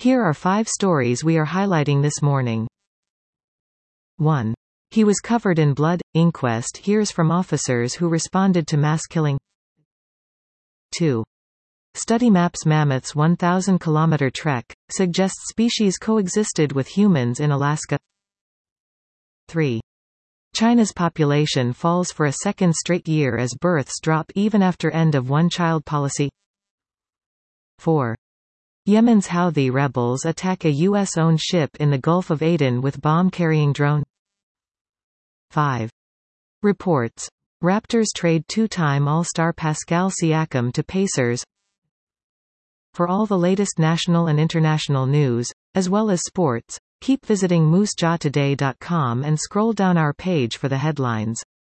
Here are 5 stories we are highlighting this morning. 1. He was covered in blood. Inquest hears from officers who responded to mass killing. 2. Study maps mammoth's 1,000-kilometer trek, suggests species coexisted with humans in Alaska. 3. China's population falls for a second straight year as births drop even after end of one-child policy. 4. Yemen's Houthi rebels attack a U.S.-owned ship in the Gulf of Aden with bomb-carrying drone. 5. Reports. Raptors trade 2-time All-Star Pascal Siakam to Pacers. For all the latest national and international news, as well as sports, keep visiting moosejawtoday.com and scroll down our page for the headlines.